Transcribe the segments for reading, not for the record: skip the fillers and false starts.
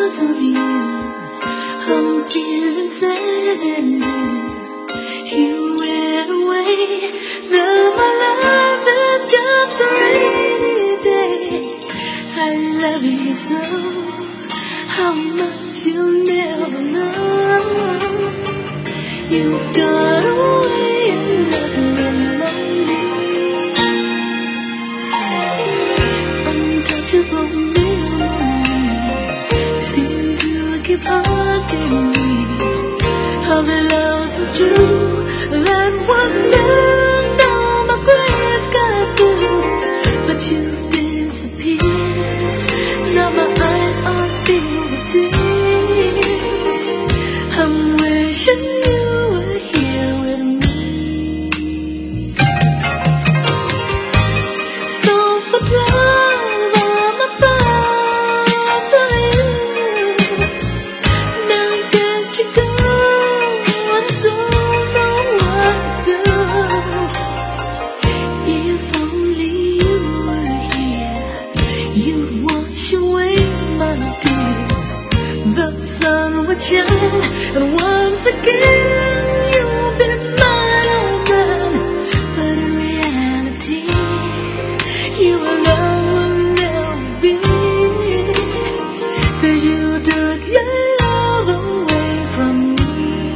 because of you, I'm feeling sad and blue. You went away, now my life is just a rainy day. I love you so, how much you'll never know. You've gone away and left me lonely. Untouchable memories seem to keep haunting me. How the love so true that was down on my gray skies blue. But you disappeared, now my eyes are filled with tears. I'm wishing you were here with me. So for love, I'm about to you. Now that you go, I don't know what to do. If only you were here, you'd wash away my tears. The sun would shine, and once again you'll be mine, oh mine. But in reality, you alone will never be. 'Cause you took your love away from me.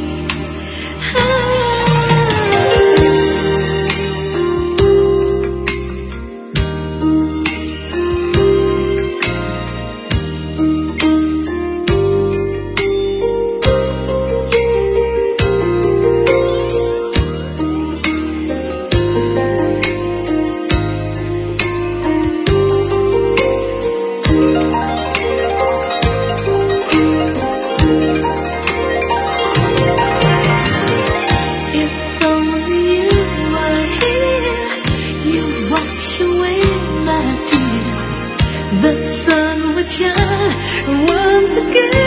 If only you were here, you'd wash away my tears. The sun would shine once again.